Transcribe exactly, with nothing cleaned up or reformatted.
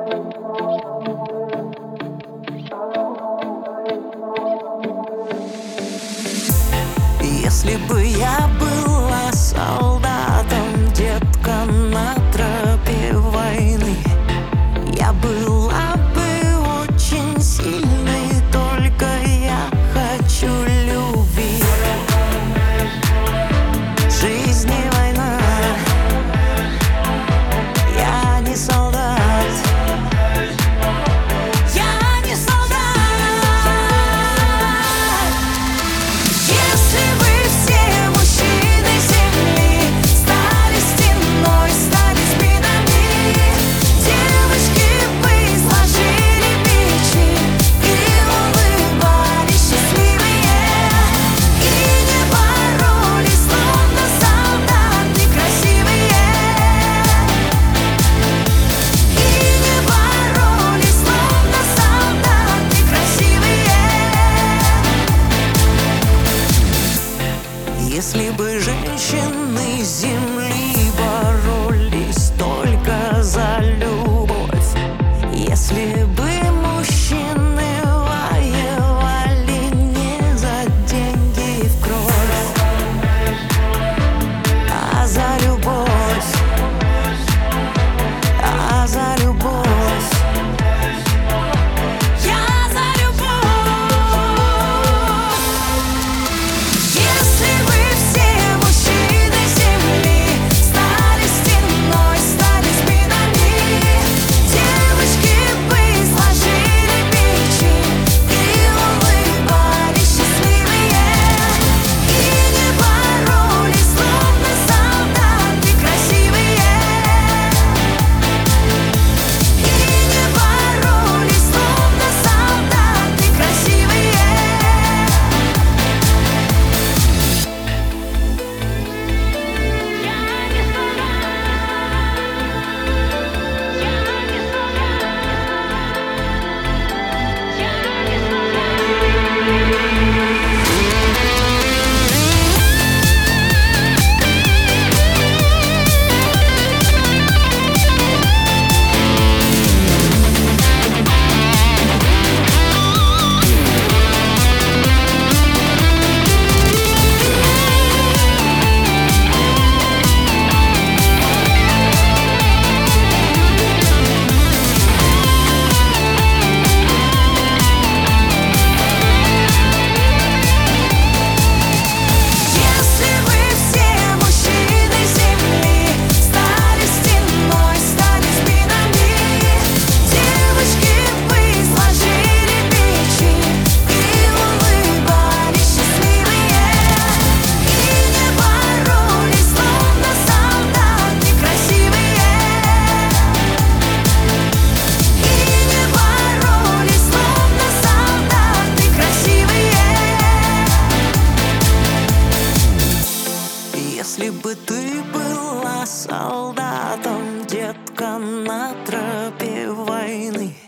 Если бы я была солдатом, детка, на тропе войны, я была бы очень сильной, только я хочу любви. Жизнь не война, я не солдат. Я не солдат. Если бы все мужчины земли стали стеной, стали спинами, девочки бы сложили мечи и улыбались счастливые, и не боролись, словно солдаты красивые, и не боролись, словно солдаты красивые. Если бы женщины земли боролись только за любовь, если бы мужчины воевали не за деньги в кровь, а за любовь, а за любовь. Я за любовь. Если бы все мужчины земли стали стеной, стали спинами, девочки бы сложили мечи и улыбались счастливые, и не боролись, словно солдаты красивые, и не боролись, словно солдаты красивые. Если бы все мужчины земли стали стеной, стали спинами, девочки бы сложили мечи и улыбались счастливые, и не боролись, словно солдаты красивые, и не боролись, словно солдаты красивые. Если бы ты была солдатом, детка, на тропе войны,